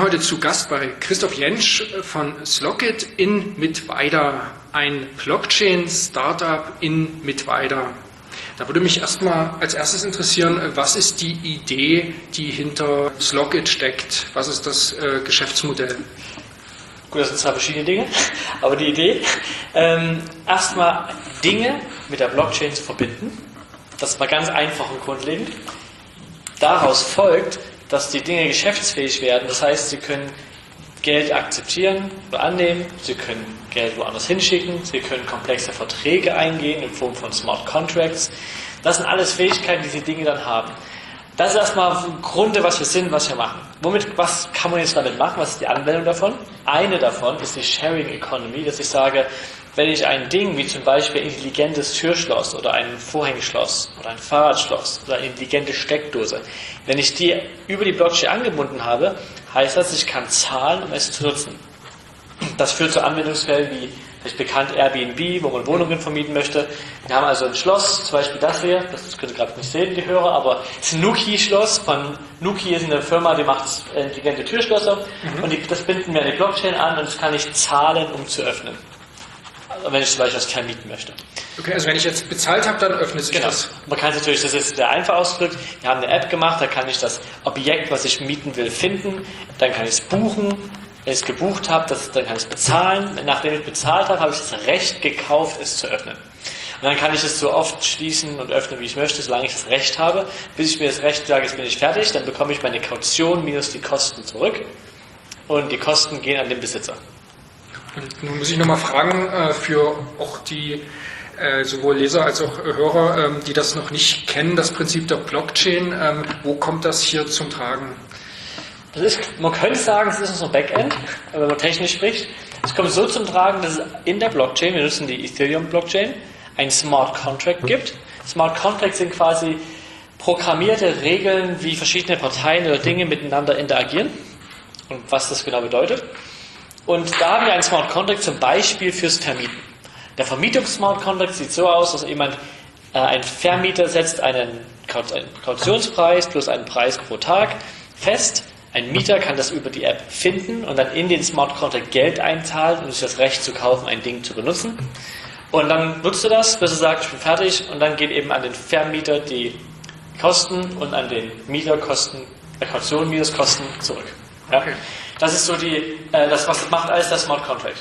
heute zu Gast bei Christoph Jentsch von Slockit in Mittweida, ein Blockchain-Startup in Mittweida. Da würde mich erstmal als erstes interessieren, was ist die Idee, die hinter Slockit steckt? Was ist das Geschäftsmodell? Gut, das sind zwei verschiedene Dinge, aber die Idee, erstmal Dinge mit der Blockchain zu verbinden, das ist mal ganz einfach und grundlegend. Daraus folgt, dass die Dinge geschäftsfähig werden, das heißt, sie können Geld akzeptieren oder annehmen, sie können Geld woanders hinschicken, sie können komplexe Verträge eingehen in Form von Smart Contracts. Das sind alles Fähigkeiten, die diese Dinge dann haben. Das ist erstmal im Grunde, was wir sind, was wir machen. Was kann man jetzt damit machen? Was ist die Anwendung davon? Eine davon ist die Sharing Economy, dass ich sage, wenn ich ein Ding wie zum Beispiel ein intelligentes Türschloss oder ein Vorhängeschloss oder ein Fahrradschloss oder eine intelligente Steckdose, wenn ich die über die Blockchain angebunden habe, heißt das, ich kann zahlen, um es zu nutzen. Das führt zu Anwendungsfällen wie vielleicht bekannt Airbnb, wo man Wohnungen vermieten möchte. Wir haben also ein Schloss, zum Beispiel das hier, das könnt ihr gerade nicht sehen, die Hörer, aber es ist ein Nuki-Schloss von Nuki, ist eine Firma, die macht intelligente Türschlösser und das binden wir an die Blockchain an und das kann ich zahlen, um zu öffnen. Wenn ich zum Beispiel das vermieten möchte. Okay, also wenn ich jetzt bezahlt habe, dann öffnet sich das. Man kann es natürlich, das ist sehr einfach ausgedrückt, wir haben eine App gemacht, da kann ich das Objekt, was ich mieten will, finden, dann kann ich es buchen, wenn ich es gebucht habe, dann kann ich es bezahlen, nachdem ich bezahlt habe, habe ich das Recht gekauft, es zu öffnen. Und dann kann ich es so oft schließen und öffnen, wie ich möchte, solange ich das Recht habe. Bis ich mir das Recht sage, jetzt bin ich fertig, dann bekomme ich meine Kaution minus die Kosten zurück und die Kosten gehen an den Besitzer. Und nun muss ich nochmal fragen, für auch die sowohl Leser als auch Hörer, die das noch nicht kennen, das Prinzip der Blockchain, wo kommt das hier zum Tragen? Man könnte sagen, es ist unser Backend, wenn man technisch spricht. Es kommt so zum Tragen, dass es in der Blockchain, wir nutzen die Ethereum-Blockchain, ein Smart Contract gibt. Smart Contracts sind quasi programmierte Regeln, wie verschiedene Parteien oder Dinge miteinander interagieren und was das genau bedeutet. Und da haben wir einen Smart Contract zum Beispiel fürs Vermieten. Der Vermietungs-Smart Contract sieht so aus, dass ein Vermieter setzt einen Kautionspreis plus einen Preis pro Tag fest. Ein Mieter kann das über die App finden und dann in den Smart Contract Geld einzahlen, um sich das Recht zu kaufen, ein Ding zu benutzen. Und dann nutzt er das, bis er sagt, ich bin fertig, und dann geht eben an den Vermieter die Kosten und an den Mieter Kaution minus Kosten zurück. Ja? Okay. Das ist so das, was es macht, als das Smart Contract.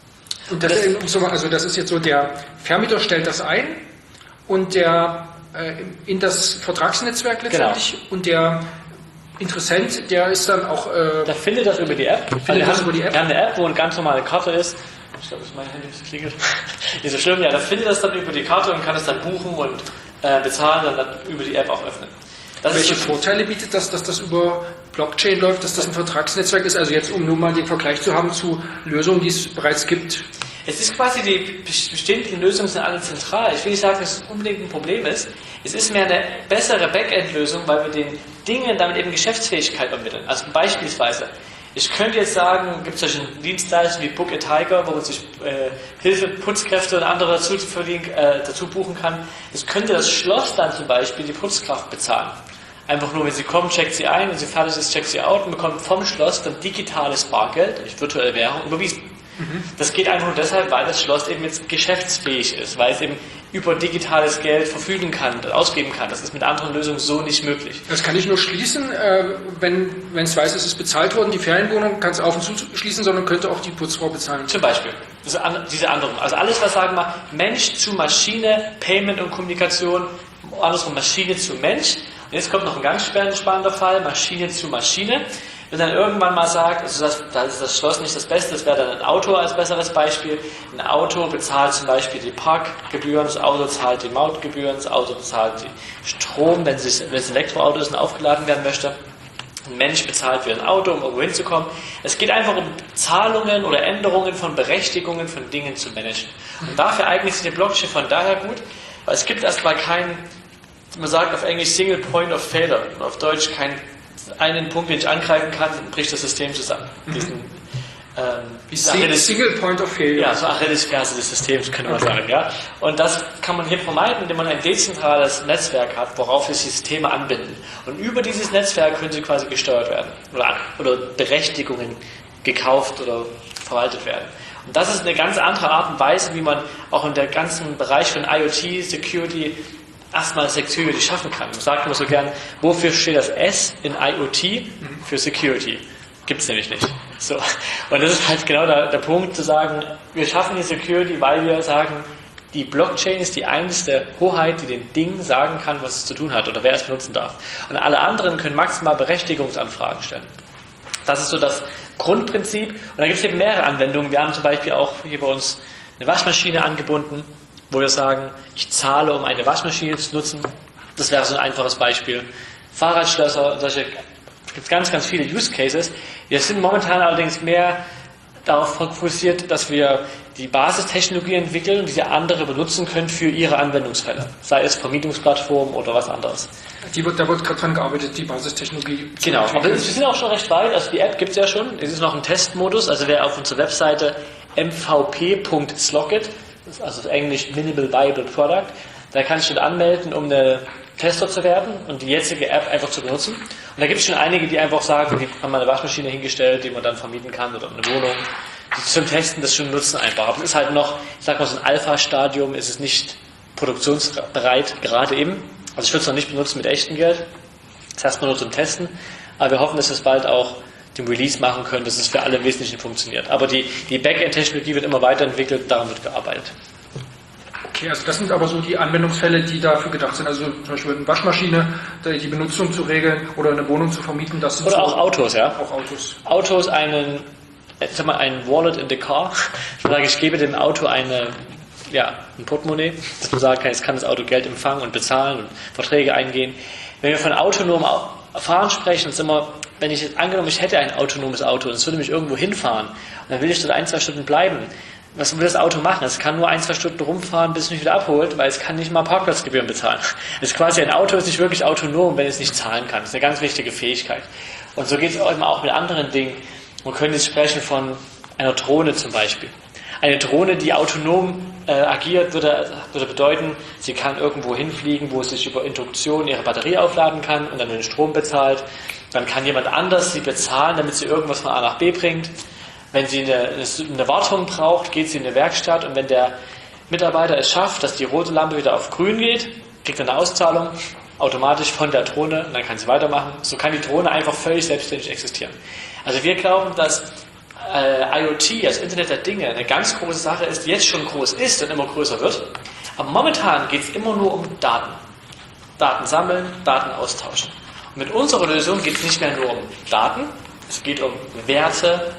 Und das ist jetzt so, der Vermieter stellt das ein und der in das Vertragsnetzwerk letztendlich, genau. Und der Interessent, der ist dann auch... der findet das über die App. Wir haben eine App, wo eine ganz normale Karte ist. Ich glaube, das ist mein Handy, das klingelt. Nicht so schlimm. Ja, der findet das dann über die Karte und kann es dann buchen und bezahlen und dann über die App auch öffnen. Welche Vorteile bietet das, dass das über Blockchain läuft, dass das ein Vertragsnetzwerk ist? Also jetzt, um nur mal den Vergleich zu haben zu Lösungen, die es bereits gibt. Es ist quasi, die bestehenden Lösungen sind alle zentral. Ich will nicht sagen, dass es unbedingt ein Problem ist. Es ist mehr eine bessere Backend-Lösung, weil wir den Dingen damit eben Geschäftsfähigkeit ermitteln. Also beispielsweise, ich könnte jetzt sagen, gibt es solche Dienstleister wie Book a Tiger, wo man sich Hilfe, Putzkräfte und andere dazu buchen kann. Es könnte das Schloss dann zum Beispiel die Putzkraft bezahlen. Einfach nur, wenn sie kommen, checkt sie ein, wenn sie fertig ist, checkt sie out und bekommt vom Schloss dann digitales Bargeld, nicht virtuelle Währung, überwiesen. Das geht einfach nur deshalb, weil das Schloss eben jetzt geschäftsfähig ist, weil es eben über digitales Geld verfügen kann, ausgeben kann. Das ist mit anderen Lösungen so nicht möglich. Das kann ich nur schließen, wenn es weiß, es ist bezahlt worden. Die Ferienwohnung kann es auf und zu schließen, sondern könnte auch die Putzfrau bezahlen. Zum Beispiel. Diese anderen. Also alles, was sagen wir, Mensch zu Maschine, Payment und Kommunikation, andersrum Maschine zu Mensch. Und jetzt kommt noch ein ganz spannender Fall, Maschine zu Maschine. Wenn dann irgendwann mal sagt, also da ist das Schloss nicht das Beste, das wäre dann ein Auto als besseres Beispiel. Ein Auto bezahlt zum Beispiel die Parkgebühren, das Auto zahlt die Mautgebühren, das Auto bezahlt die Strom, wenn es ein Elektroauto ist und aufgeladen werden möchte. Ein Mensch bezahlt für ein Auto, um irgendwo hinzukommen. Es geht einfach um Zahlungen oder Änderungen von Berechtigungen von Dingen zu managen. Und dafür eignet sich die Blockchain von daher gut, weil es gibt erstmal man sagt auf Englisch Single Point of Failure, und auf Deutsch einen Punkt, den ich angreifen kann, dann bricht das System zusammen. Wie Single Point of Failure. Ja, so Achillesferse des Systems, könnte man sagen. Ja. Und das kann man hier vermeiden, indem man ein dezentrales Netzwerk hat, worauf sich die Systeme anbinden. Und über dieses Netzwerk können sie quasi gesteuert werden oder Berechtigungen gekauft oder verwaltet werden. Und das ist eine ganz andere Art und Weise, wie man auch in der ganzen Bereich von IoT, Security, erstmal Security schaffen kann. Man sagt immer so gern, wofür steht das S in IoT? Für Security. Gibt es nämlich nicht. So. Und das ist halt genau der Punkt, zu sagen, wir schaffen die Security, weil wir sagen, die Blockchain ist die einzige Hoheit, die den Ding sagen kann, was es zu tun hat oder wer es benutzen darf. Und alle anderen können maximal Berechtigungsanfragen stellen. Das ist so das Grundprinzip. Und da gibt es eben mehrere Anwendungen. Wir haben zum Beispiel auch hier bei uns eine Waschmaschine angebunden, wo wir sagen, ich zahle, um eine Waschmaschine zu nutzen. Das wäre so ein einfaches Beispiel. Fahrradschlösser, solche, es gibt ganz, ganz viele Use Cases. Wir sind momentan allerdings mehr darauf fokussiert, dass wir die Basistechnologie entwickeln, die andere benutzen können für ihre Anwendungsfälle. Sei es Vermietungsplattformen oder was anderes. Da wird gerade dran gearbeitet, die Basistechnologie zu Genau, entwickeln. aber wir sind auch schon recht weit. Also die App gibt es ja schon. Es ist noch ein Testmodus. Also wer auf unserer Webseite mvp.slockit, das ist also auf Englisch Minimal Viable Product, da kann ich schon anmelden, um eine Tester zu werden und die jetzige App einfach zu benutzen. Und da gibt es schon einige, die einfach sagen, die haben mal eine Waschmaschine hingestellt, die man dann vermieten kann oder eine Wohnung. Die zum Testen das schon nutzen einfach. Aber es ist halt noch, ich sag mal, so ein Alpha-Stadium, ist es nicht produktionsbereit, gerade eben. Also ich würde es noch nicht benutzen mit echtem Geld. Das heißt nur zum Testen. Aber wir hoffen, dass wir es bald auch dem Release machen können, dass es für alle im Wesentlichen funktioniert. Aber die Backend-Technologie wird immer weiterentwickelt, daran wird gearbeitet. Okay, also das sind aber so die Anwendungsfälle, die dafür gedacht sind. Also zum Beispiel eine Waschmaschine, die Benutzung zu regeln oder eine Wohnung zu vermieten. Das sind Oder so auch Autos, ja. Auch Autos. Autos, ein Wallet in the car. Ich sage, ich gebe dem Auto ein Portemonnaie, dass man sagen kann, jetzt kann das Auto Geld empfangen und bezahlen und Verträge eingehen. Wenn wir von autonomem Fahren sprechen, ist immer, wenn ich jetzt angenommen, ich hätte ein autonomes Auto und es würde mich irgendwo hinfahren und dann will ich dort 1-2 Stunden bleiben. Was will das Auto machen? Es kann nur 1-2 Stunden rumfahren, bis es mich wieder abholt, weil es kann nicht mal Parkplatzgebühren bezahlen. Es ist quasi, ein Auto ist nicht wirklich autonom, wenn es nicht zahlen kann. Das ist eine ganz wichtige Fähigkeit. Und so geht es eben auch mit anderen Dingen. Man könnte jetzt sprechen von einer Drohne zum Beispiel. Eine Drohne, die autonom agiert, würde bedeuten, sie kann irgendwo hinfliegen, wo es sich über Induktion ihre Batterie aufladen kann und dann den Strom bezahlt. Dann kann jemand anders sie bezahlen, damit sie irgendwas von A nach B bringt. Wenn sie eine Wartung braucht, geht sie in eine Werkstatt und wenn der Mitarbeiter es schafft, dass die rote Lampe wieder auf grün geht, kriegt er eine Auszahlung automatisch von der Drohne und dann kann sie weitermachen. So kann die Drohne einfach völlig selbstständig existieren. Also wir glauben, dass IoT, das Internet der Dinge, eine ganz große Sache ist, die jetzt schon groß ist und immer größer wird. Aber momentan geht es immer nur um Daten. Daten sammeln, Daten austauschen. Und mit unserer Lösung geht es nicht mehr nur um Daten, es geht um Werte,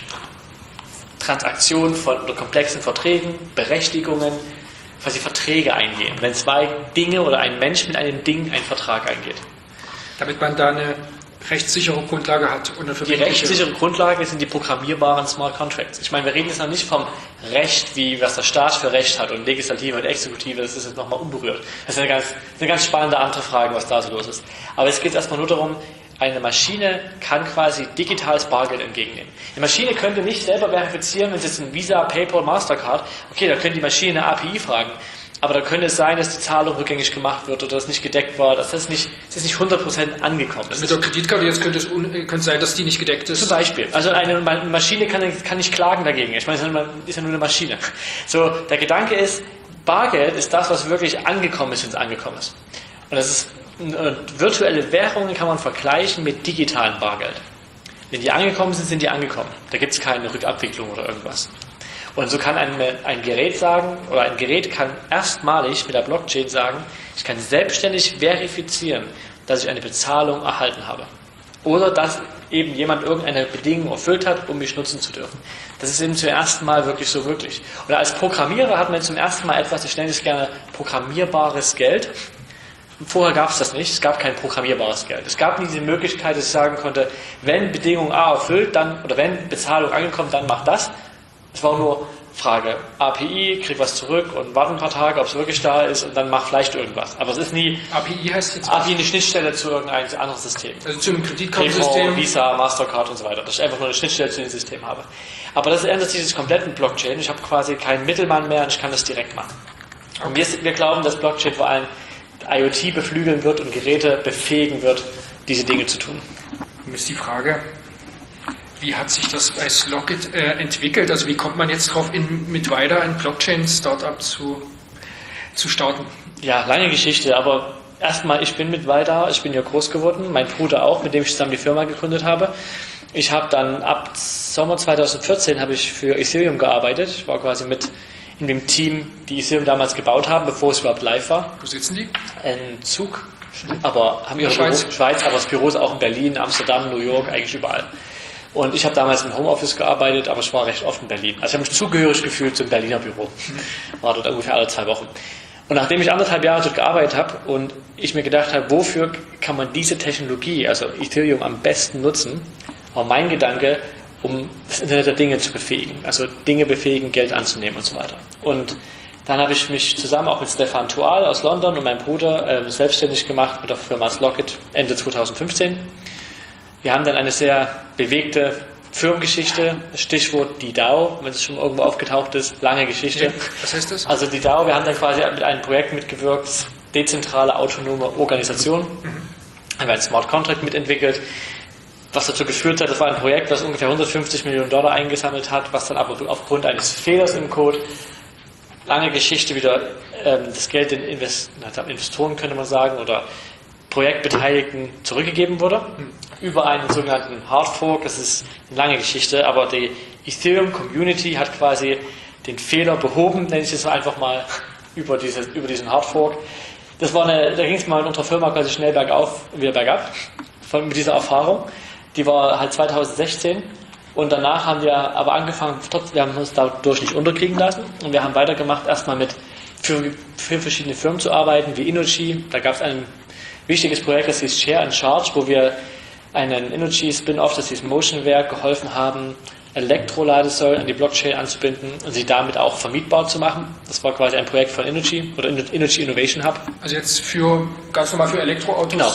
Transaktionen oder komplexen Verträgen, Berechtigungen, quasi Verträge eingehen. Wenn 2 Dinge oder ein Mensch mit einem Ding einen Vertrag eingeht. Damit man da eine rechtssichere Grundlage hat. Und Die rechtssichere Grundlage sind die programmierbaren Smart Contracts. Ich meine, wir reden jetzt noch nicht vom Recht, was der Staat für Recht hat und Legislative und Exekutive, das ist jetzt nochmal unberührt. Das ist eine ganz spannende andere Frage, was da so los ist. Aber es geht erstmal nur darum, eine Maschine kann quasi digitales Bargeld entgegennehmen. Die Maschine könnte nicht selber verifizieren, wenn es jetzt ein Visa, PayPal, Mastercard, okay, da könnte die Maschine eine API fragen. Aber da könnte es sein, dass die Zahlung rückgängig gemacht wird oder dass nicht gedeckt war, dass das nicht 100% angekommen ist. Mit der Kreditkarte jetzt könnte es sein, dass die nicht gedeckt ist. Zum Beispiel. Also eine Maschine kann nicht klagen dagegen. Ich meine, es ist ja nur eine Maschine. So, der Gedanke ist, Bargeld ist das, was wirklich angekommen ist, wenn es angekommen ist. Und das ist, virtuelle Währungen kann man vergleichen mit digitalem Bargeld. Wenn die angekommen sind, sind die angekommen. Da gibt es keine Rückabwicklung oder irgendwas. Und so kann ein Gerät sagen, oder ein Gerät kann erstmalig mit der Blockchain sagen, ich kann selbstständig verifizieren, dass ich eine Bezahlung erhalten habe. Oder dass eben jemand irgendeine Bedingung erfüllt hat, um mich nutzen zu dürfen. Das ist eben zum ersten Mal wirklich so wirklich. Oder als Programmierer hat man zum ersten Mal etwas, ich nenne es gerne programmierbares Geld. Vorher gab es das nicht, es gab kein programmierbares Geld. Es gab nie diese Möglichkeit, dass ich sagen konnte, wenn Bedingung A erfüllt, dann, oder wenn Bezahlung angekommen, dann mach das. Es war nur Frage, API, krieg was zurück und warte ein paar Tage, ob es wirklich da ist und dann mach vielleicht irgendwas. Aber es ist nie... API heißt jetzt... API eine Schnittstelle zu irgendeinem anderen System. Also zu einem Kreditkartensystem? PayPal, Visa, Mastercard und so weiter. Dass ich einfach nur eine Schnittstelle zu dem System habe. Aber das ändert sich jetzt komplett mit Blockchain. Ich habe quasi keinen Mittelmann mehr und ich kann das direkt machen. Okay. Und wir glauben, dass Blockchain vor allem IoT beflügeln wird und Geräte befähigen wird, diese Dinge zu tun. Nun ist die Frage, wie hat sich das bei Slockit entwickelt? Also wie kommt man jetzt drauf, mit weiter ein Blockchain-Startup zu starten? Ja, lange Geschichte, aber erstmal, ich bin mit weiter, ich bin ja groß geworden, mein Bruder auch, mit dem ich zusammen die Firma gegründet habe. Ich habe dann ab Sommer 2014 habe ich für Ethereum gearbeitet. Ich war quasi mit in dem Team, die Ethereum damals gebaut haben, bevor es überhaupt live war. Wo sitzen die? In Zug, aber haben ihre Büro in Schweiz, aber das Büro ist auch in Berlin, Amsterdam, New York, eigentlich überall. Und ich habe damals im Homeoffice gearbeitet, aber ich war recht oft in Berlin. Also ich habe mich zugehörig gefühlt zum Berliner Büro. War dort ungefähr alle 2 Wochen. Und nachdem ich 1,5 Jahre dort gearbeitet habe und ich mir gedacht habe, wofür kann man diese Technologie, also Ethereum, am besten nutzen, war mein Gedanke, um das Internet der Dinge zu befähigen. Also Dinge befähigen, Geld anzunehmen und so weiter. Und dann habe ich mich zusammen auch mit Stefan Tual aus London und meinem Bruder selbstständig gemacht mit der Firma Slockit Ende 2015. Wir haben dann eine sehr bewegte Firmengeschichte, Stichwort die DAO, wenn es schon irgendwo aufgetaucht ist, lange Geschichte. Was heißt das? Also die DAO, wir haben dann quasi mit einem Projekt mitgewirkt, dezentrale, autonome Organisation, haben wir ein Smart Contract mitentwickelt, was dazu geführt hat, das war ein Projekt, das ungefähr 150 Millionen Dollar eingesammelt hat, was dann aber aufgrund eines Fehlers im Code, lange Geschichte, wieder das Geld den Investoren, könnte man sagen, oder Projektbeteiligten zurückgegeben wurde, über einen sogenannten Hard Fork. Das ist eine lange Geschichte, aber die Ethereum Community hat quasi den Fehler behoben, nenne ich es einfach mal, über diesen Hard Fork. Da ging es mal in unserer Firma quasi schnell bergauf und wieder bergab mit dieser Erfahrung. Die war halt 2016 und danach haben wir aber angefangen, wir haben uns dadurch nicht unterkriegen lassen und wir haben weitergemacht, erstmal für verschiedene Firmen zu arbeiten, wie Innogy. Da gab es ein wichtiges Projekt, das hieß Share and Charge, wo wir einen Innogy-Spin-Off, das hieß Motionware, geholfen haben, Elektroladesäulen an die Blockchain anzubinden und sie damit auch vermietbar zu machen. Das war quasi ein Projekt von Innogy oder Innogy Innovation Hub. Also jetzt ganz normal für Elektroautos? Genau.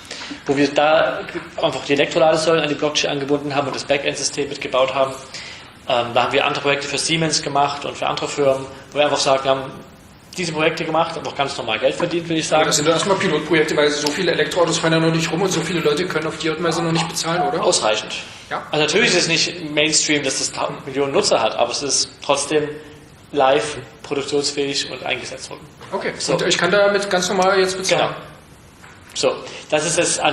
Wo wir da einfach die Elektroladesäulen an die Blockchain angebunden haben und das Backend-System mitgebaut haben. Da haben wir andere Projekte für Siemens gemacht und für andere Firmen, wo wir einfach sagen, wir haben diese Projekte gemacht und auch ganz normal Geld verdient, würde ich sagen. Aber das sind doch erstmal Pilotprojekte, weil so viele Elektroautos fahren ja noch nicht rum und so viele Leute können auf die Art und Weise noch nicht bezahlen, oder? Ausreichend. Ja. Also natürlich ist es nicht Mainstream, dass das Millionen Nutzer hat, aber es ist trotzdem live, produktionsfähig und eingesetzt worden. Okay, so. Und ich kann damit ganz normal jetzt bezahlen? Genau. So, das ist es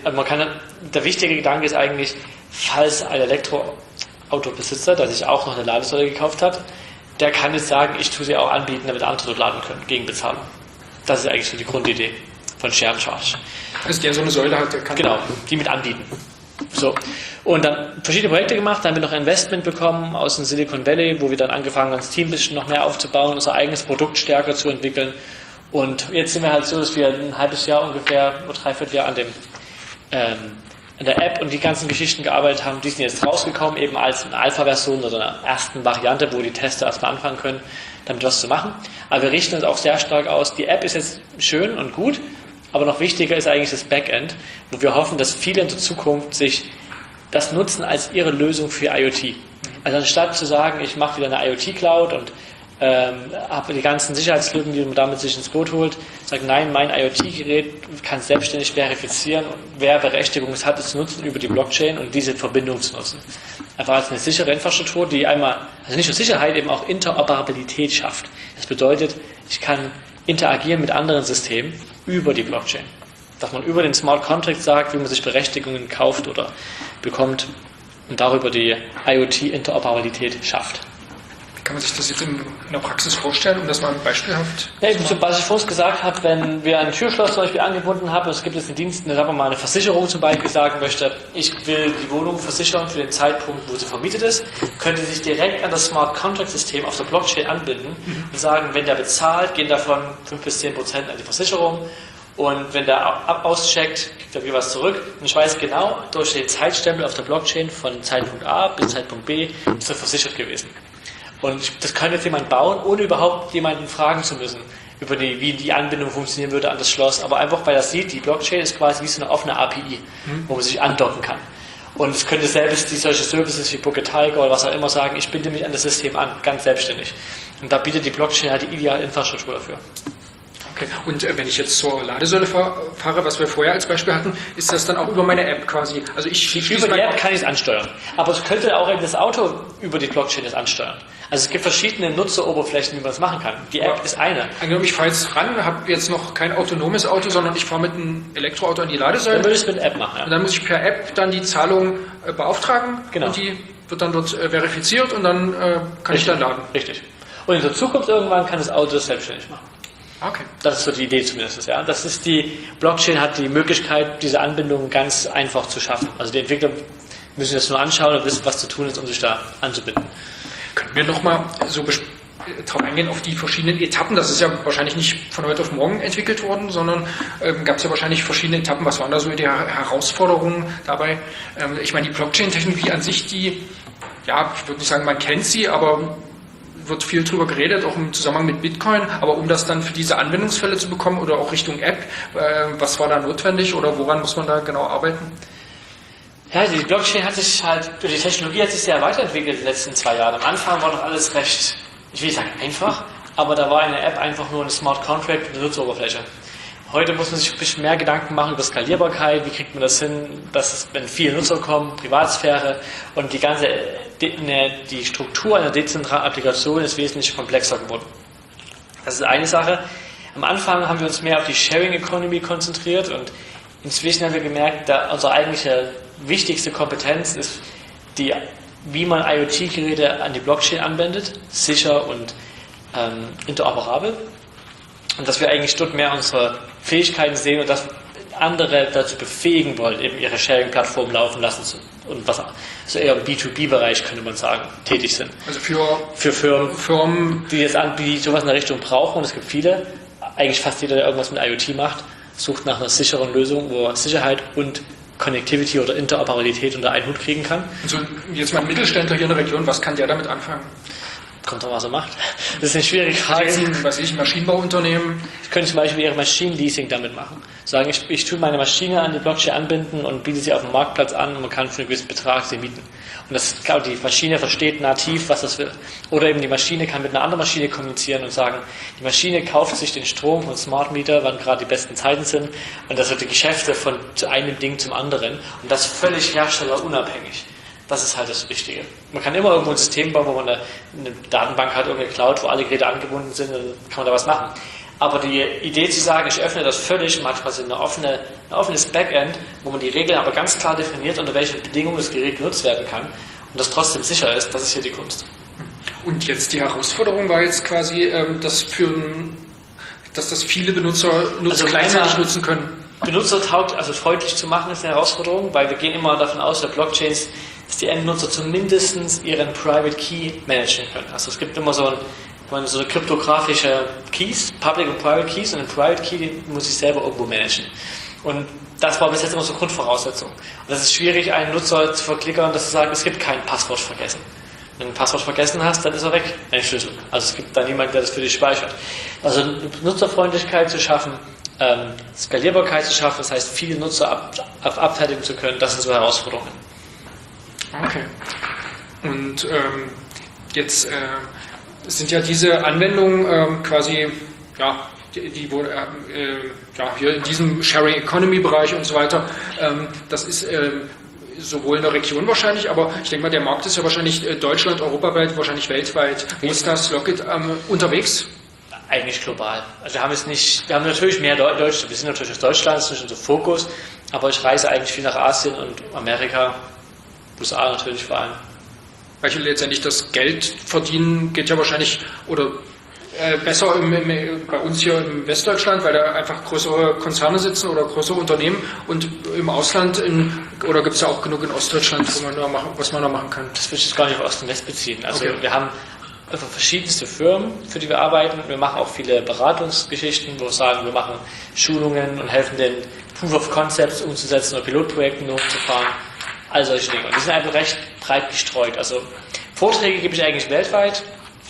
der wichtige Gedanke ist eigentlich, falls ein Elektroautobesitzer, der sich auch noch eine Ladesäule gekauft hat, der kann jetzt sagen, ich tue sie auch anbieten, damit andere dort laden können, gegen Bezahlung. Das ist eigentlich so die Grundidee von Share and Charge. Also der so eine Säule hat, der kann... Genau, die mit anbieten. So. Und dann verschiedene Projekte gemacht, dann haben wir noch Investment bekommen aus dem Silicon Valley, wo wir dann angefangen haben, das Team ein bisschen noch mehr aufzubauen, unser eigenes Produkt stärker zu entwickeln. Und jetzt sind wir halt so, dass wir ein halbes Jahr ungefähr, oder 3/4 Jahr an der App und die ganzen Geschichten gearbeitet haben. Die sind jetzt rausgekommen, eben als eine Alpha-Version oder eine ersten Variante, wo die Tester erstmal anfangen können, damit was zu machen. Aber wir richten uns auch sehr stark aus. Die App ist jetzt schön und gut, aber noch wichtiger ist eigentlich das Backend, wo wir hoffen, dass viele in der Zukunft sich das nutzen als ihre Lösung für IoT. Also anstatt zu sagen, ich mache wieder eine IoT-Cloud und habe die ganzen Sicherheitslücken, die man damit sich ins Boot holt, sagt, nein, mein IoT-Gerät kann selbstständig verifizieren, wer Berechtigung es hat, es zu nutzen über die Blockchain und diese Verbindung zu nutzen. Einfach als eine sichere Infrastruktur, die einmal, also nicht nur Sicherheit, eben auch Interoperabilität schafft. Das bedeutet, ich kann interagieren mit anderen Systemen über die Blockchain. Dass man über den Smart Contract sagt, wie man sich Berechtigungen kauft oder bekommt und darüber die IoT-Interoperabilität schafft. Kann man sich das jetzt in der Praxis vorstellen, um das mal beispielhaft ja, eben, was ich vorhin gesagt habe, wenn wir ein Türschloss zum Beispiel angebunden haben, es gibt jetzt einen Dienst, sagen wir mal eine Versicherung zum Beispiel sagen möchte, ich will die Wohnung versichern für den Zeitpunkt, wo sie vermietet ist, könnte sich direkt an das Smart Contract System auf der Blockchain anbinden und sagen, wenn der bezahlt, gehen davon 5-10% an die Versicherung und wenn der auscheckt, kriegt er wieder was zurück und ich weiß genau, durch den Zeitstempel auf der Blockchain von Zeitpunkt A bis Zeitpunkt B ist er versichert gewesen. Und das kann jetzt jemand bauen, ohne überhaupt jemanden fragen zu müssen, wie die Anbindung funktionieren würde an das Schloss. Aber einfach, weil er sieht, die Blockchain ist quasi wie so eine offene API, wo man sich andocken kann. Und es könnte selbst solche Services wie Pocket Tiger oder was auch immer sagen, ich binde mich an das System an, ganz selbstständig. Und da bietet die Blockchain halt die ideale Infrastruktur dafür. Okay. Und wenn ich jetzt zur Ladesäule fahre, was wir vorher als Beispiel hatten, ist das dann auch über meine App quasi? Also über die App kann ich es ansteuern. Aber es könnte auch eben das Auto über die Blockchain das ansteuern. Also es gibt verschiedene Nutzeroberflächen, wie man das machen kann. Die App ist eine. Angenommen, ich fahre jetzt ran, habe jetzt noch kein autonomes Auto, sondern ich fahre mit einem Elektroauto an die Ladesäule. Dann würde ich es mit der App machen, ja. Und dann muss ich per App dann die Zahlung beauftragen. Genau. Und die wird dann dort verifiziert und dann kann ich dann laden. Richtig. Und in der Zukunft irgendwann kann das Auto das selbstständig machen. Okay. Das ist so die Idee zumindest, ja. Das ist die Blockchain hat die Möglichkeit, diese Anbindung ganz einfach zu schaffen. Also die Entwickler müssen das nur anschauen und wissen, was zu tun ist, um sich da anzubinden. Können wir nochmal so drauf eingehen, auf die verschiedenen Etappen? Das ist ja wahrscheinlich nicht von heute auf morgen entwickelt worden, sondern gab es ja wahrscheinlich verschiedene Etappen. Was waren da so die Herausforderungen dabei? Ich meine, die Blockchain-Technologie an sich, ich würde nicht sagen, man kennt sie, aber wird viel drüber geredet, auch im Zusammenhang mit Bitcoin, aber um das dann für diese Anwendungsfälle zu bekommen oder auch Richtung App, was war da notwendig oder woran muss man da genau arbeiten? Ja, die Blockchain die Technologie hat sich sehr weiterentwickelt in den letzten 2 Jahren. Am Anfang war noch alles recht, ich will nicht sagen einfach, aber da war eine App einfach nur ein Smart Contract mit einer Nutzeroberfläche. Heute muss man sich ein bisschen mehr Gedanken machen über Skalierbarkeit, wie kriegt man das hin, dass wenn viele Nutzer kommen, Privatsphäre und die Struktur einer dezentralen Applikation ist wesentlich komplexer geworden. Das ist eine Sache. Am Anfang haben wir uns mehr auf die Sharing Economy konzentriert und inzwischen haben wir gemerkt, da unsere eigentliche wichtigste Kompetenz ist, wie man IoT-Geräte an die Blockchain anwendet, sicher und interoperabel. Und dass wir eigentlich dort mehr unsere Fähigkeiten sehen und dass andere dazu befähigen wollen, eben ihre Sharing-Plattform laufen lassen zu und was so eher im B2B-Bereich, könnte man sagen, tätig sind. Also für Firmen, die sowas in der Richtung brauchen, und es gibt viele, eigentlich fast jeder, der irgendwas mit IoT macht, sucht nach einer sicheren Lösung, wo er Sicherheit und Connectivity oder Interoperabilität unter einen Hut kriegen kann. Also jetzt mal ein Mittelständler hier in der Region, was kann der damit anfangen? Kommt drauf, was er macht. Das ist eine schwierige Frage. Ein Maschinenbauunternehmen. Ich könnte zum Beispiel ihre Maschinenleasing damit machen. Sagen, ich tue meine Maschine an die Blockchain anbinden und biete sie auf dem Marktplatz an und man kann für einen gewissen Betrag sie mieten. Und das ist klar, die Maschine versteht nativ, was das will. Oder eben die Maschine kann mit einer anderen Maschine kommunizieren und sagen, die Maschine kauft sich den Strom von Smart Meter, wann gerade die besten Zeiten sind, und das wird die Geschäfte von einem Ding zum anderen und das völlig herstellerunabhängig. Das ist halt das Wichtige. Man kann immer irgendwo ein System bauen, wo man eine Datenbank hat, irgendeine Cloud, wo alle Geräte angebunden sind, dann kann man da was machen. Aber die Idee zu sagen, ich öffne das völlig, macht quasi ein offenes Backend, wo man die Regeln aber ganz klar definiert, unter welchen Bedingungen das Gerät genutzt werden kann und das trotzdem sicher ist, das ist hier die Kunst. Und jetzt die Herausforderung war jetzt quasi, dass das viele Benutzer gleichzeitig nutzen können. Freundlich zu machen, ist eine Herausforderung, weil wir gehen immer davon aus, dass Blockchains, dass die Endnutzer zumindest ihren Private Key managen können. Also es gibt immer so eine kryptografische Keys, Public und Private Keys, und einen Private Key, den muss ich selber irgendwo managen. Und das war bis jetzt immer so Grundvoraussetzung. Und das ist schwierig, einen Nutzer zu verklickern, dass zu sagen, es gibt kein Passwort vergessen. Wenn du ein Passwort vergessen hast, dann ist er weg, dein Schlüssel. Also es gibt da niemanden, der das für dich speichert. Also Nutzerfreundlichkeit zu schaffen, Skalierbarkeit zu schaffen, das heißt, viele Nutzer abfertigen zu können, das sind so Herausforderungen. Okay. Und jetzt sind ja diese Anwendungen quasi, die hier in diesem Sharing Economy Bereich und so weiter, das ist sowohl in der Region wahrscheinlich, aber ich denke mal, der Markt ist ja wahrscheinlich Deutschland, europaweit, wahrscheinlich weltweit. Wo ist das Slockit unterwegs? Eigentlich global. Also wir haben natürlich mehr Deutsche, wir sind natürlich aus Deutschland, das ist unser Fokus, aber ich reise eigentlich viel nach Asien und Amerika, USA natürlich vor allem. Weil letztendlich das Geld verdienen geht ja wahrscheinlich besser bei uns hier im Westdeutschland, weil da einfach größere Konzerne sitzen oder größere Unternehmen, und im Ausland oder gibt es ja auch genug in Ostdeutschland, was man da machen kann? Das will ich jetzt gar nicht auf Ost und West beziehen. Also okay. Wir haben einfach verschiedenste Firmen, für die wir arbeiten. Wir machen auch viele Beratungsgeschichten, wo wir sagen, wir machen Schulungen und helfen den Proof of Concepts umzusetzen oder Pilotprojekten hochzufahren. All solche Dinge. Und die sind einfach recht breit gestreut. Also Vorträge gebe ich eigentlich weltweit.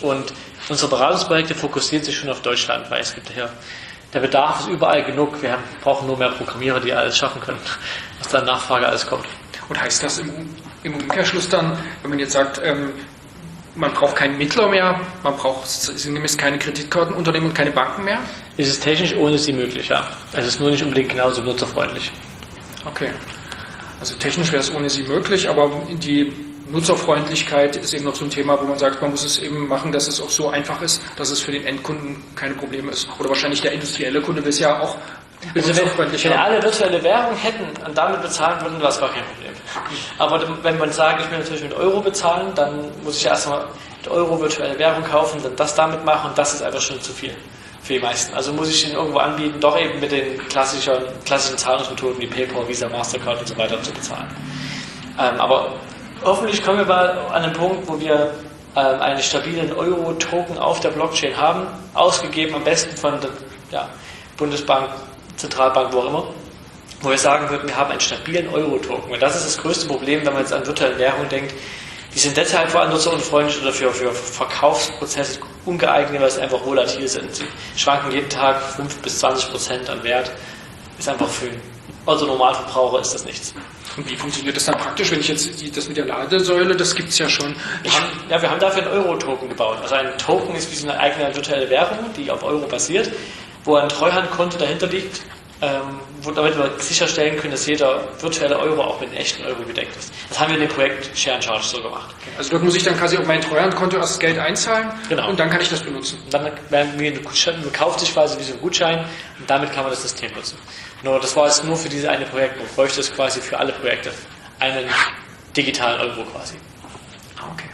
Und unsere Beratungsprojekte fokussieren sich schon auf Deutschland, weil es gibt ja, der Bedarf ist überall genug. Wir brauchen nur mehr Programmierer, die alles schaffen können, was da an Nachfrage alles kommt. Und heißt das im Umkehrschluss dann, wenn man jetzt sagt, man braucht keinen Mittler mehr, man braucht sinngemäß keine Kreditkartenunternehmen und keine Banken mehr? Ist es technisch ohne sie möglich, ja. Es ist nur nicht unbedingt genauso nutzerfreundlich. Okay. Also technisch wäre es ohne sie möglich, aber die Nutzerfreundlichkeit ist eben noch so ein Thema, wo man sagt, man muss es eben machen, dass es auch so einfach ist, dass es für den Endkunden keine Probleme ist. Oder wahrscheinlich der industrielle Kunde will es ja auch benutzerfreundlich haben. Wenn alle virtuelle Währung hätten und damit bezahlen würden, wäre es gar kein Problem. Aber wenn man sagt, ich will natürlich mit Euro bezahlen, dann muss ich erstmal mit Euro virtuelle Währung kaufen, dann das damit machen und das ist einfach schon zu viel für die meisten. Also muss ich den irgendwo anbieten, doch eben mit den klassischen Zahlungsmethoden wie PayPal, Visa, Mastercard und so weiter zu bezahlen. Aber hoffentlich kommen wir mal an den Punkt, wo wir einen stabilen Euro-Token auf der Blockchain haben, ausgegeben am besten von der Bundesbank, Zentralbank, wo auch immer, wo wir sagen würden, wir haben einen stabilen Euro-Token. Und das ist das größte Problem, wenn man jetzt an virtuelle Währung denkt. Die sind deshalb vor allem nutzerunfreundlich oder für Verkaufsprozesse ungeeignet, weil sie einfach volatil sind. Sie schwanken jeden Tag 5-20% an Wert. Ist einfach für einen Normalverbraucher ist das nichts. Und wie funktioniert das dann praktisch, wenn ich jetzt das mit der Ladesäule, das gibt es ja schon. Wir haben dafür einen Euro-Token gebaut. Also ein Token ist wie so eine eigene virtuelle Währung, die auf Euro basiert, wo ein Treuhandkonto dahinter liegt, damit wir sicherstellen können, dass jeder virtuelle Euro auch mit einem echten Euro gedeckt ist. Das haben wir in dem Projekt Share and Charge so gemacht. Also dort muss ich dann quasi auf mein Treuhandkonto erst das Geld einzahlen, genau, und dann kann ich das benutzen. Und dann man kauft sich quasi wie so ein Gutschein und damit kann man das System nutzen. Nur das war jetzt nur für diese eine Projekt. Man bräuchte es quasi für alle Projekte. Einen digitalen Euro quasi. Okay.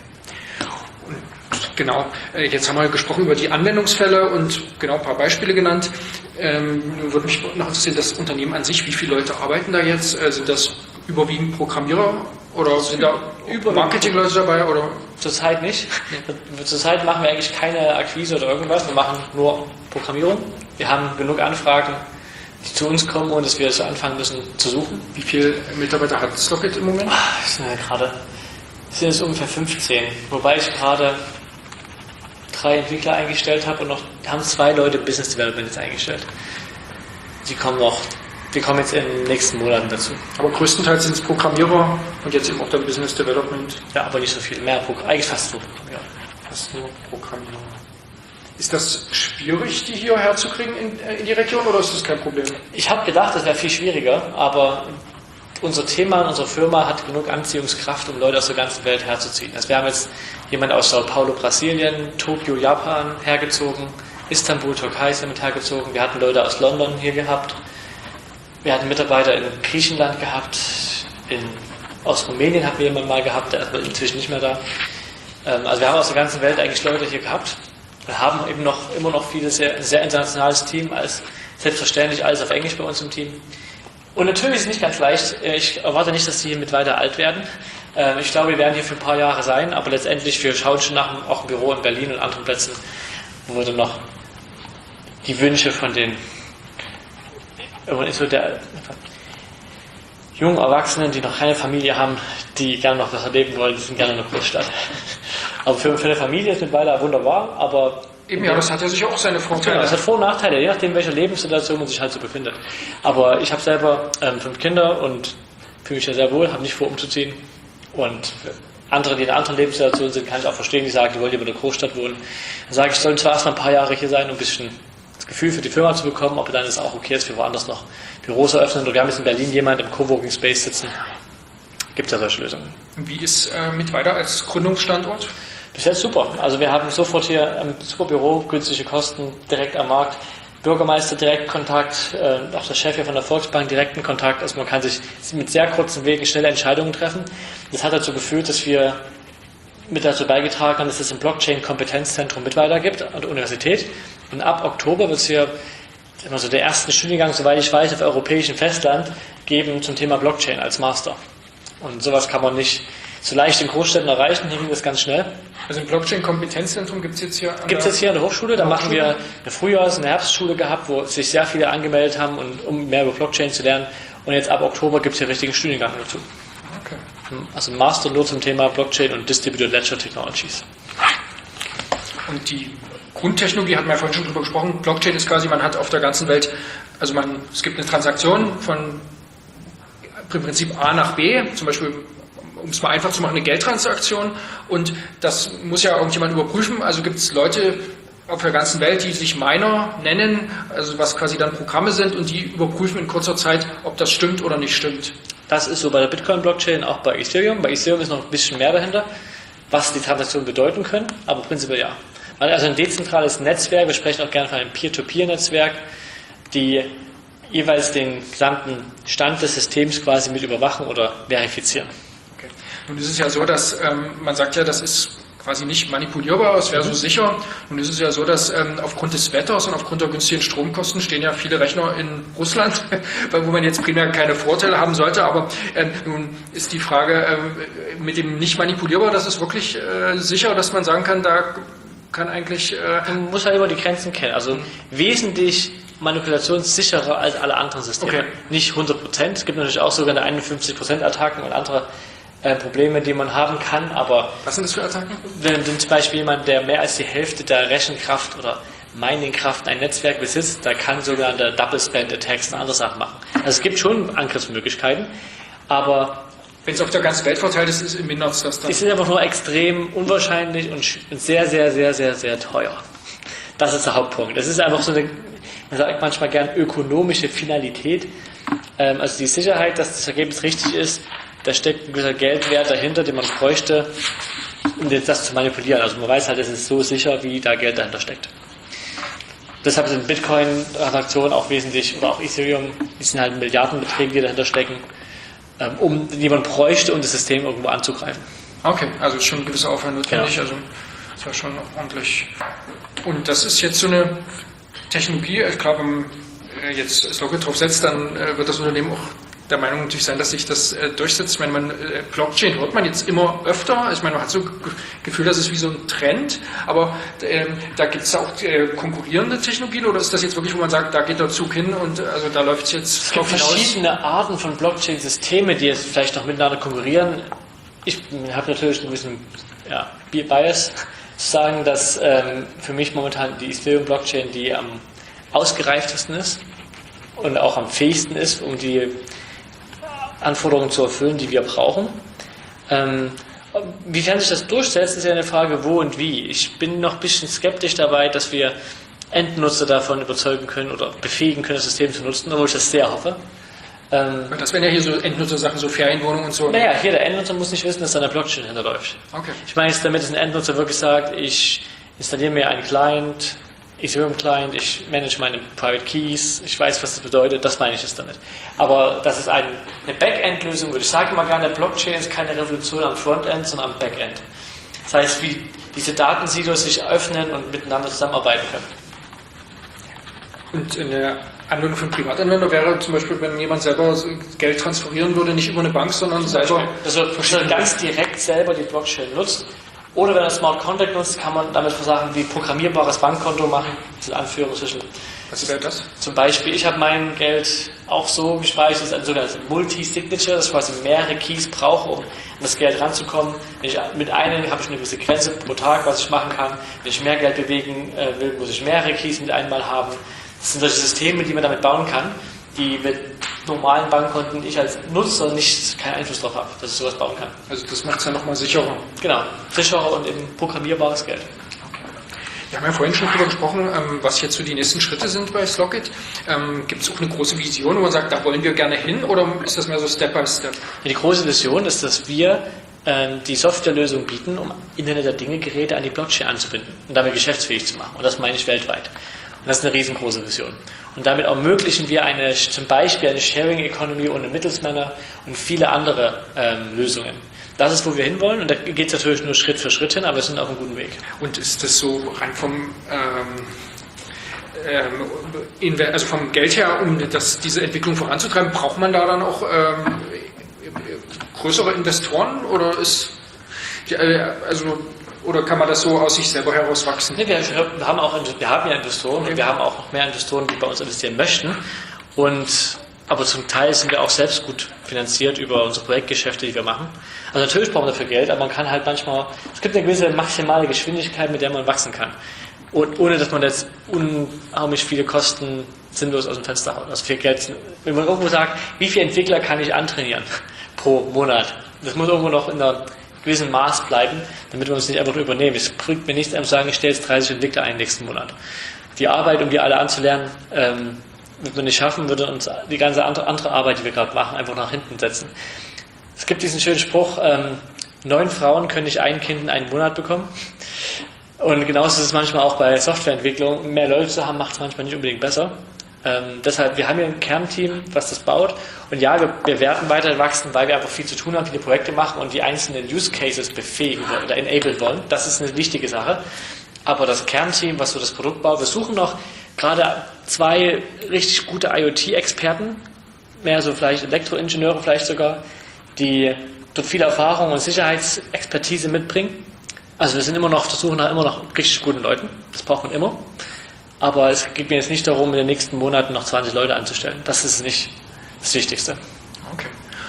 Und genau, jetzt haben wir gesprochen über die Anwendungsfälle und genau ein paar Beispiele genannt. Würde mich noch interessieren, das Unternehmen an sich, wie viele Leute arbeiten da jetzt? Sind das überwiegend Programmierer oder sind da Marketingleute dabei? Oder? Zurzeit nicht. Nee. Zurzeit machen wir eigentlich keine Akquise oder irgendwas. Wir machen nur Programmierung. Wir haben genug Anfragen, die zu uns kommen und dass wir so anfangen müssen zu suchen. Wie viele Mitarbeiter hat Slockit im Moment? Sind es ungefähr 15. Wobei ich gerade 3 Entwickler eingestellt habe und haben 2 Leute im Business Development jetzt eingestellt. Die kommen jetzt in den nächsten Monaten dazu. Aber größtenteils sind es Programmierer und jetzt eben auch der Business Development. Ja, aber nicht so viel. Eigentlich fast nur Programmierer. Fast nur Programmierer. Ist das schwierig, die hier herzukriegen in die Region, oder ist das kein Problem? Ich habe gedacht, das wäre viel schwieriger, aber unser Thema, unsere Firma hat genug Anziehungskraft, um Leute aus der ganzen Welt herzuziehen. Also wir haben jetzt jemanden aus Sao Paulo, Brasilien, Tokio, Japan hergezogen, Istanbul, Türkei sind mit hergezogen. Wir hatten Leute aus London hier gehabt. Wir hatten Mitarbeiter in Griechenland gehabt. Aus Rumänien haben wir jemanden mal gehabt, der ist inzwischen nicht mehr da. Also wir haben aus der ganzen Welt eigentlich Leute hier gehabt. Wir haben eben immer noch ein sehr internationales Team, selbstverständlich alles auf Englisch bei uns im Team. Und natürlich ist es nicht ganz leicht. Ich erwarte nicht, dass die hier mit weiter alt werden. Ich glaube, wir werden hier für ein paar Jahre sein, aber letztendlich, wir schauen schon nach auch ein Büro in Berlin und anderen Plätzen, wo wir dann noch die Wünsche von den jungen Erwachsenen, die noch keine Familie haben, die gerne noch was erleben wollen, die sind gerne in der Großstadt. Aber für eine Familie ist mittlerweile wunderbar, aber eben, ja, das hat ja sicher auch seine Vorteile. Genau, das hat Vor- und Nachteile, je nachdem, welche Lebenssituation man sich halt so befindet. Aber ich habe selber 5 Kinder und fühle mich ja sehr wohl, habe nicht vor, umzuziehen. Und andere, die in einer anderen Lebenssituation sind, kann ich auch verstehen, die sagen, die wollen lieber in der Großstadt wohnen. Dann sage ich, sollen zwar erst mal ein paar Jahre hier sein, um ein bisschen das Gefühl für die Firma zu bekommen, ob dann es auch okay ist, für woanders noch Büros eröffnen. Und wir haben jetzt in Berlin jemanden im Coworking Space sitzen. Gibt es ja solche Lösungen. Wie ist Mittweida als Gründungsstandort? Bis jetzt super. Also wir haben sofort hier ein super Büro, günstige Kosten, direkt am Markt. Bürgermeister Direktkontakt, auch der Chef hier von der Volksbank direkten Kontakt. Also man kann sich mit sehr kurzen Wegen schnelle Entscheidungen treffen. Das hat dazu geführt, dass wir mit dazu beigetragen haben, dass es ein Blockchain-Kompetenzzentrum Mittweida gibt an der Universität. Und ab Oktober wird es hier so der ersten Studiengang, soweit ich weiß, auf europäischem Festland geben zum Thema Blockchain als Master. Und sowas kann man nicht so leicht in Großstädten erreichen, hier ging das ganz schnell. Also ein Blockchain-Kompetenzzentrum gibt es jetzt hier an der Hochschule. Da machen wir eine Frühjahrs- und eine Herbstschule gehabt, wo sich sehr viele angemeldet haben, um mehr über Blockchain zu lernen. Und jetzt ab Oktober gibt es hier richtigen Studiengang dazu. Okay. Also Master nur zum Thema Blockchain und Distributed Ledger Technologies. Und die Grundtechnologie, hatten wir ja vorhin schon drüber gesprochen, Blockchain ist quasi, man hat auf der ganzen Welt, also es gibt eine Transaktion von im Prinzip A nach B, zum Beispiel, um es mal einfach zu machen, eine Geldtransaktion, und das muss ja irgendjemand überprüfen, also gibt es Leute auf der ganzen Welt, die sich Miner nennen, also was quasi dann Programme sind, und die überprüfen in kurzer Zeit, ob das stimmt oder nicht stimmt. Das ist so bei der Bitcoin-Blockchain, auch bei Ethereum. Bei Ethereum ist noch ein bisschen mehr dahinter, was die Transaktionen bedeuten können, aber prinzipiell ja. Also ein dezentrales Netzwerk, wir sprechen auch gerne von einem Peer-to-Peer-Netzwerk, die jeweils den gesamten Stand des Systems quasi mit überwachen oder verifizieren. Okay. Nun ist es ja so, dass man sagt ja, das ist quasi nicht manipulierbar, es wäre so sicher. Nun ist es ja so, dass aufgrund des Wetters und aufgrund der günstigen Stromkosten stehen ja viele Rechner in Russland, wo man jetzt primär keine Vorteile haben sollte. Aber nun ist die Frage mit dem nicht manipulierbar, das ist wirklich sicher, dass man sagen kann, da kann eigentlich... Man muss halt immer die Grenzen kennen. Also wesentlich manipulationssicherer als alle anderen Systeme. Okay. Nicht 100%. Es gibt natürlich auch sogar 51% Attacken und andere Probleme, die man haben kann, aber... Was sind das für Attacken? Wenn zum Beispiel jemand, der mehr als die Hälfte der Rechenkraft oder Miningkraft ein Netzwerk besitzt, da kann sogar der Double Spend Attacks und andere Sachen machen. Also es gibt schon Angriffsmöglichkeiten, aber... Wenn es auf der ganzen Welt verteilt ist, mindert es das dann? Die sind einfach nur extrem unwahrscheinlich und sehr, sehr, sehr, sehr, sehr teuer. Das ist der Hauptpunkt. Das ist einfach so eine, man sagt manchmal gern, ökonomische Finalität. Also die Sicherheit, dass das Ergebnis richtig ist, da steckt ein gewisser Geldwert dahinter, den man bräuchte, um das zu manipulieren. Also man weiß halt, es ist so sicher, wie da Geld dahinter steckt. Deshalb sind Bitcoin-Transaktionen auch wesentlich, oder auch Ethereum, die sind halt Milliardenbeträge, die dahinter stecken, die man bräuchte, um das System irgendwo anzugreifen. Okay, also ist schon ein gewisser Aufwand notwendig, Ja. also ist ja schon ordentlich. Und das ist jetzt so eine Technologie, ich glaube, wenn jetzt Slockit drauf setzt, dann wird das Unternehmen auch der Meinung natürlich sein, dass sich das durchsetzt. Ich meine, Blockchain hört man jetzt immer öfter. Ich meine, man hat so Gefühl, das ist wie so ein Trend. Aber da gibt es auch konkurrierende Technologien, oder ist das jetzt wirklich, wo man sagt, da geht der Zug hin und also da läuft es jetzt Es gibt verschiedene Arten von Blockchain-Systeme, die jetzt vielleicht noch miteinander konkurrieren. Ich habe natürlich ein bisschen Bias zu sagen, dass für mich momentan die Ethereum-Blockchain die am ausgereiftesten ist und auch am fähigsten ist, um die Anforderungen zu erfüllen, die wir brauchen. Wiefern sich das durchsetzt, ist ja eine Frage, wo und wie. Ich bin noch ein bisschen skeptisch dabei, dass wir Endnutzer davon überzeugen können oder befähigen können, das System zu nutzen, obwohl ich das sehr hoffe. Das wären ja hier so Endnutzersachen, so Ferienwohnungen und so. Naja, hier der Endnutzer muss nicht wissen, dass da eine Blockchain hinterläuft. Okay. Ich meine jetzt damit, dass ein Endnutzer wirklich sagt, ich installiere mir einen Client, Ethereum-Client, ich manage meine Private Keys, ich weiß, was das bedeutet, das meine ich jetzt damit. Aber das ist eine Backend-Lösung, würde ich sagen mal gerne, Blockchain ist keine Revolution am Frontend, sondern am Backend. Das heißt, wie diese Datensilos sich öffnen und miteinander zusammenarbeiten können. Und eine Anwendung für einen Privatanwender wäre zum Beispiel, wenn jemand selber Geld transferieren würde, nicht über eine Bank, sondern selber... Also ganz direkt selber die Blockchain nutzt. Oder wenn er Smart Contract nutzt, kann man damit Sachen wie programmierbares Bankkonto machen. Das sind Anführungsstrichen. Was wäre das? Zum Beispiel, ich habe mein Geld auch so gespeichert, das ist ein sogenanntes Multi-Signature, dass ich quasi mehrere Keys brauche, um an das Geld ranzukommen. Mit einem habe ich eine gewisse Grenze pro Tag, was ich machen kann. Wenn ich mehr Geld bewegen will, muss ich mehrere Keys mit einmal haben. Das sind solche Systeme, die man damit bauen kann, die mit normalen Bankkonten ich als Nutzer keinen Einfluss darauf habe, dass ich sowas bauen kann. Also das macht es ja nochmal sicherer. Genau, sicherer und eben programmierbares Geld. Wir haben ja vorhin schon darüber gesprochen, was jetzt so die nächsten Schritte sind bei Slockit. Gibt es auch eine große Vision, wo man sagt, da wollen wir gerne hin, oder ist das mehr so Step by Step? Die große Vision ist, dass wir die Softwarelösung bieten, um Internet der Dinge Geräte an die Blockchain anzubinden und damit geschäftsfähig zu machen. Und das meine ich weltweit. Und das ist eine riesengroße Vision. Und damit ermöglichen wir zum Beispiel eine Sharing Economy ohne Mittelsmänner und viele andere Lösungen. Das ist, wo wir hinwollen, und da geht es natürlich nur Schritt für Schritt hin, aber wir sind auf einem guten Weg. Und ist das so rein vom Geld her, um diese Entwicklung voranzutreiben, braucht man da dann auch größere Investoren, oder oder kann man das so aus sich selber heraus wachsen? Nee, wir haben ja Investoren, und wir haben auch noch mehr Investoren, die bei uns investieren möchten. Und aber zum Teil sind wir auch selbst gut finanziert über unsere Projektgeschäfte, die wir machen. Also natürlich brauchen wir dafür Geld, aber man kann halt manchmal, es gibt eine gewisse maximale Geschwindigkeit, mit der man wachsen kann. Und ohne, dass man jetzt unheimlich viele Kosten sinnlos aus dem Fenster haut. Also viel Geld, wenn man irgendwo sagt, wie viele Entwickler kann ich antrainieren pro Monat? Das muss irgendwo noch in einer gewissen Maß bleiben, damit wir uns nicht einfach übernehmen. Es bringt mir nichts, einfach sagen, ich stelle jetzt 30 Entwickler ein nächsten Monat. Die Arbeit, um die alle anzulernen, wird man nicht schaffen, würde uns die ganze andere Arbeit, die wir gerade machen, einfach nach hinten setzen. Es gibt diesen schönen Spruch, 9 Frauen können nicht ein Kind in einem Monat bekommen. Und genauso ist es manchmal auch bei Softwareentwicklung. Mehr Leute zu haben, macht es manchmal nicht unbedingt besser. Deshalb, wir haben hier ein Kernteam, was das baut. Und ja, wir werden weiter wachsen, weil wir einfach viel zu tun haben, viele Projekte machen und die einzelnen Use Cases befähigen wollen oder enablen wollen. Das ist eine wichtige Sache. Aber das Kernteam, was so das Produkt baut, wir suchen noch gerade 2 richtig gute IoT-Experten, mehr so vielleicht Elektroingenieure vielleicht sogar, die dort viel Erfahrung und Sicherheitsexpertise mitbringen. Also wir sind immer noch auf der Suche nach immer noch richtig guten Leuten, das braucht man immer. Aber es geht mir jetzt nicht darum, in den nächsten Monaten noch 20 Leute anzustellen. Das ist nicht das Wichtigste. Okay.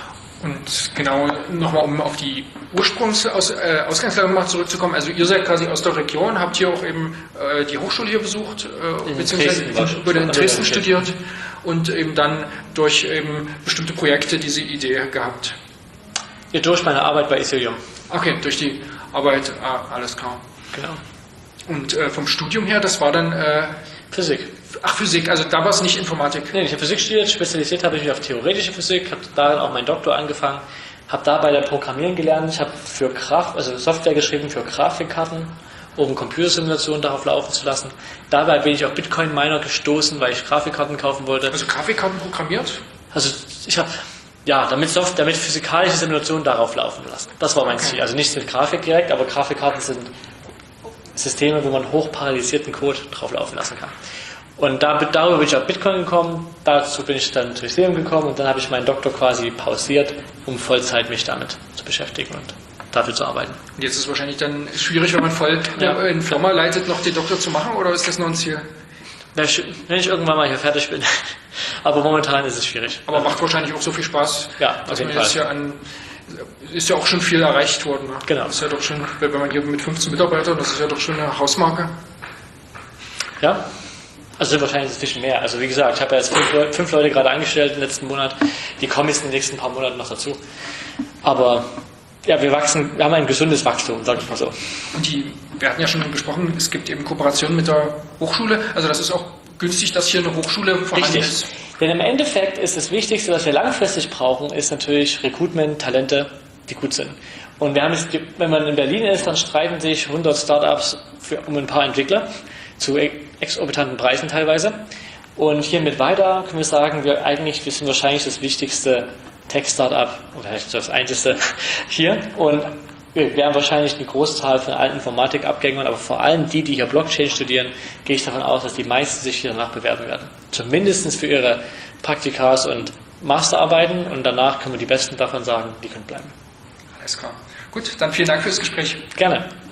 Und genau nochmal, um auf die Ausgangslage mal zurückzukommen. Also ihr seid quasi aus der Region, habt hier auch eben die Hochschule hier besucht, beziehungsweise in Dresden studiert und eben dann durch eben bestimmte Projekte diese Idee gehabt. Ja, durch meine Arbeit bei Ethereum. Okay, durch die Arbeit, alles klar. Genau. Und vom Studium her, das war dann Physik. Ach, Physik, also da war es nicht Informatik. Nee, ich habe Physik studiert, spezialisiert habe ich mich auf theoretische Physik, habe da dann auch meinen Doktor angefangen, habe dabei dann Programmieren gelernt, ich habe für Software geschrieben für Grafikkarten, um Computersimulationen darauf laufen zu lassen. Dabei bin ich auf Bitcoin-Miner gestoßen, weil ich Grafikkarten kaufen wollte. Also Grafikkarten programmiert? Also ich habe, ja, damit physikalische Simulationen darauf laufen lassen. Das war mein Ziel. Also nicht mit Grafik direkt, aber Grafikkarten sind Systeme, wo man hochparalysierten Code drauf laufen lassen kann. Und darüber bin ich auf Bitcoin gekommen, dazu bin ich dann zu Ethereum gekommen und dann habe ich meinen Doktor quasi pausiert, um Vollzeit mich damit zu beschäftigen und dafür zu arbeiten. Und jetzt ist es wahrscheinlich dann schwierig, wenn man voll eine Firma leitet, noch den Doktor zu machen, oder ist das noch ein Ziel? Wenn ich irgendwann mal hier fertig bin. Aber momentan ist es schwierig. Aber macht wahrscheinlich auch so viel Spaß, ja, dass man jetzt ist ja auch schon viel erreicht worden. Ne? Genau. Das ist ja doch schon, wenn man hier mit 15 Mitarbeitern, das ist ja doch schon eine Hausmarke. Ja. Also wahrscheinlich ein bisschen mehr. Also wie gesagt, ich habe ja jetzt 5 Leute gerade angestellt im letzten Monat. Die kommen jetzt in den nächsten paar Monaten noch dazu. Aber ja, wir haben ein gesundes Wachstum, sag ich mal so. Und wir hatten ja schon gesprochen, es gibt eben Kooperationen mit der Hochschule. Also das ist auch günstig, dass hier eine Hochschule vorhanden ist. Denn im Endeffekt ist das Wichtigste, was wir langfristig brauchen, ist natürlich Recruitment, Talente, die gut sind. Und wir haben jetzt, wenn man in Berlin ist, dann streiten sich 100 Startups um ein paar Entwickler zu exorbitanten Preisen teilweise. Und hier mit Weiter können wir sagen, wir sind wahrscheinlich das wichtigste Tech-Startup, oder vielleicht das einzige hier. Und wir werden wahrscheinlich eine Großzahl von alten Informatikabgängern, aber vor allem die hier Blockchain studieren, gehe ich davon aus, dass die meisten sich hier danach bewerben werden. Zumindest für ihre Praktikas und Masterarbeiten und danach können wir die Besten davon sagen, die können bleiben. Alles klar. Gut, dann vielen Dank fürs Gespräch. Gerne.